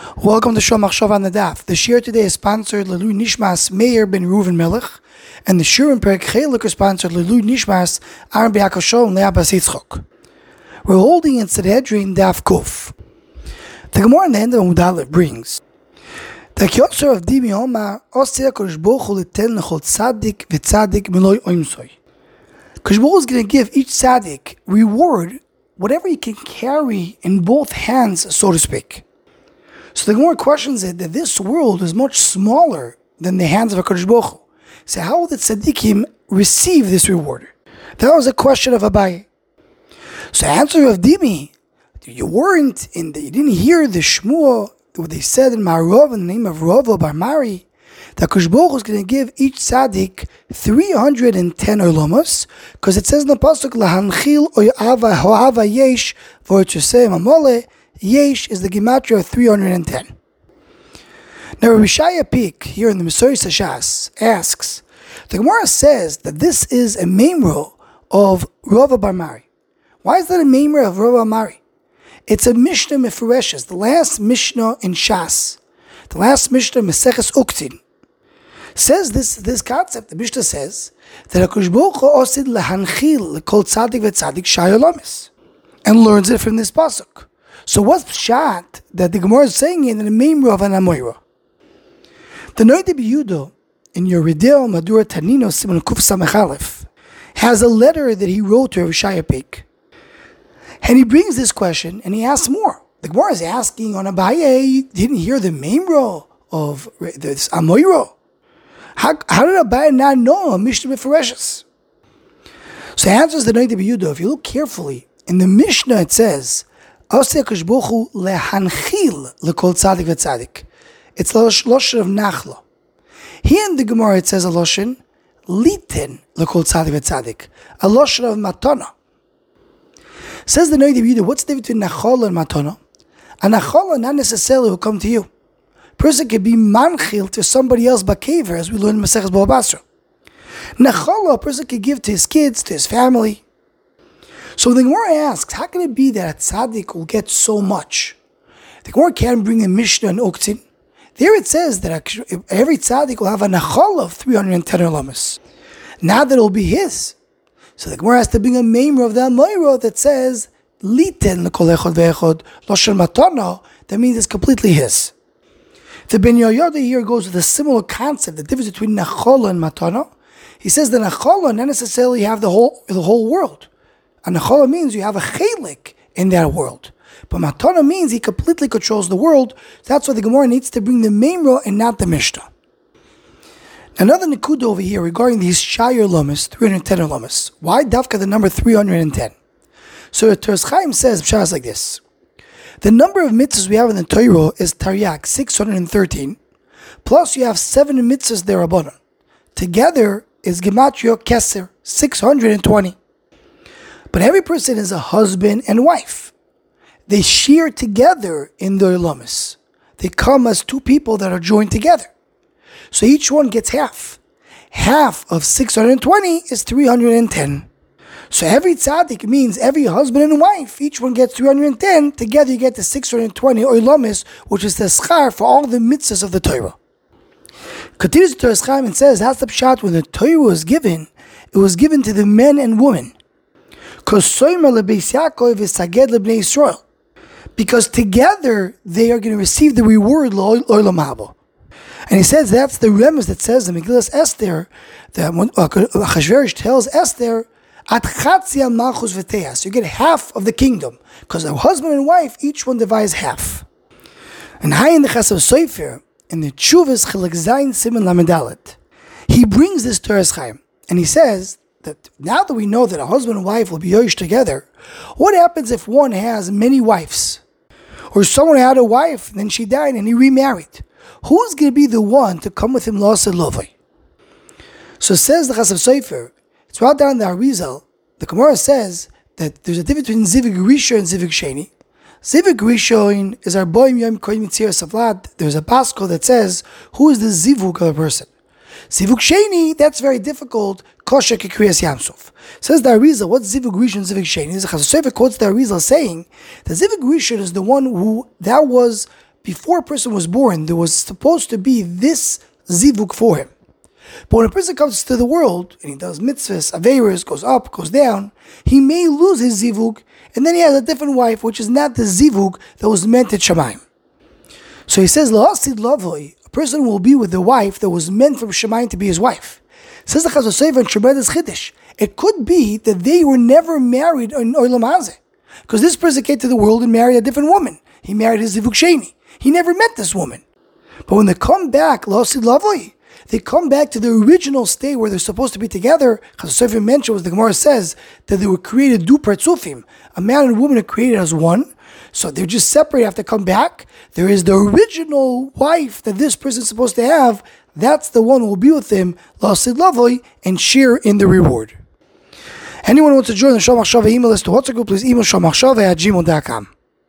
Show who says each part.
Speaker 1: Welcome to Shul Machshava on the Daf. The shir today is sponsored Lelui Nishmas Meir ben Reuven Melech, and the shir in Perek Chelek is sponsored Lelui Nishmas Aaron Be'akashol and Leah Bas Yitzchok. We're holding in Sanhedrin Daf Kuf. The Gemara in the end of Mudalev brings the Kyotzer of Dimi Omar Osir Kodesh Baruch Hu Liten Lechol Tzadik v'Tzadik Meloi Oimsoi. Kodesh Baruch Hu is going to give each Tzadik reward whatever he can carry in both hands, so to speak. So the Gemara questions it that this world is much smaller than the hands of a Kodesh Baruch Hu. So how will the tzaddikim receive this reward? That was a question of Abaye. So the answer of Dimi, you didn't hear the Shmuah, what they said in Ma'arov in the name of Rava Bar Mari, that Kodesh Baruch Hu is going to give each tzaddik 310 olamos, because it says in the pasuk Lahanchil Oyava Hoava Yesh Vortusei Mamole. Yesh is the gematria of 310. Now Rabbi Shaya Peak, here in the Mesoris Hashas, asks, the Gemara says that this is a memra of Rava Bar Mari. Why is that a memra of Rava Bar Mari? It's a Mishnah Mefureshes, the last Mishnah in Shas, the last Mishnah Meseches Uktzin. Says this concept, the Mishnah says, that HaKadosh Baruch Hu osid lehanchil lekol tzadik v'tzadik shai olamis, and learns it from this pasuk. So what's pshat that the Gemara is saying in the memra of an Amoira? The Noida B'Yudo in Yorideo Madura Tanino Simon Kuf Samech Aleph has a letter that he wrote to Rav Shaya Peik, and he brings this question and he asks more. The Gemara is asking on Abaye, didn't hear the memra of this Amoira? How did Abaye not know a Mishnah Mefureshes? So he answers the Noida B'Yudo. If you look carefully in the Mishnah, it says Osir Kodesh Baruch Hu lehanchil lekol tzadik v'tzadik. It's loshen of nachla. Here in the Gemara it says a loshen liten lekol tzadik v'tzadik, a loshen of matana. Says the Noida B'Yudo, what's the difference between nachala and matana? A nachala not necessarily will come to you. A person can be manchil to somebody else b'kever, as we learn in Maseches Bava Basra. Nachala a person can give to his kids, to his family. So the Gemara asks, how can it be that a tzaddik will get so much? The Gemara can bring a Mishnah and Uktzin. There it says that every tzaddik will have a nachal of 310 olamas. Now that it will be his. So the Gemara has to bring a memra of the Amoira that says, liten lekol echod ve'echod, loshen matana, that means it's completely his. The Ben Yoyada here goes with a similar concept, the difference between nachala and matana. He says that nachala not necessarily have the whole world. And Nechala means you have a chelik in that world. But Matana means he completely controls the world. That's why the Gemara needs to bring the memra and not the Mishnah. Another Nikuda over here regarding these Shayar Lamas, 310 Lamas. Why Dafka the number 310? So the Teres Chaim says, Pshas like this. The number of mitzvahs we have in the Torah is Taryag, 613. Plus you have 7 mitzvahs derabanan. Together is Gematria Keser, 620. But every person is a husband and wife. They share together in the olamis. They come as 2 people that are joined together. So each one gets half. Half of 620 is 310. So every tzaddik means every husband and wife, each one gets 310. Together you get the 620 olamis, which is the schar for all the mitzvahs of the Torah. Continues the Torah Chaim and says, that's the pshat when the Torah was given, it was given to the men and women. Because together they are going to receive the reward l'olam haba. And he says that's the remes that says in Megillas Esther that when Achashverosh tells Esther at chatzia malchus v'teas, you get half of the kingdom because a husband and wife each one divides half. And high in the Chasam Sofer in the Tshuvas Chilek Zayin Siman Lamedalet, he brings this Torah Chaim and he says that now that we know that a husband and wife will be yoish together, what happens if one has many wives? Or someone had a wife, and then she died, and he remarried. Who's going to be the one to come with him l'aseh lovay? So says the Chasam Sofer, it's brought down in the Arizal, the Gemara says that there's a difference between Zivug Rishon and Zivug Sheni. Zivug Rishon is our boim yom koyin mitzir savlad. There's a paschal that says, who is the Zivug of a person? Zivug Sheni, that's very difficult. Kosher Kikriyas Yamsuf. Says the Arizal, what's Zivug Rishon, Zivug Sheni? The Chasam Sofer quotes the Arizal saying that Zivug Rishon is the one who, that was before a person was born, there was supposed to be this zivug for him. But when a person comes to the world and he does mitzvahs, averos, goes up, goes down, he may lose his zivug, and then he has a different wife, which is not the zivug that was meant at Shamayim. So he says, La'asid lavoi, a person will be with the wife that was meant from Shamayim to be his wife. Says the Chazon Sofer and tremendous chiddush. It could be that they were never married in Olam Hazeh, because this person came to the world and married a different woman. He married his zivug sheni. He never met this woman. But when they come back, La'asid lavoi, they come back to the original state where they're supposed to be together. Chazon Sofer mentioned, as the Gemara says, that they were created du partzufim. A man and a woman are created as one. So they're just separate, have to come back. There is the original wife that this person is supposed to have. That's the one who will be with him, La'asid lavoi, and share in the reward. Anyone who wants to join the Shomach Shavah email list to WhatsApp group, please email shomachshavah@gmail.com.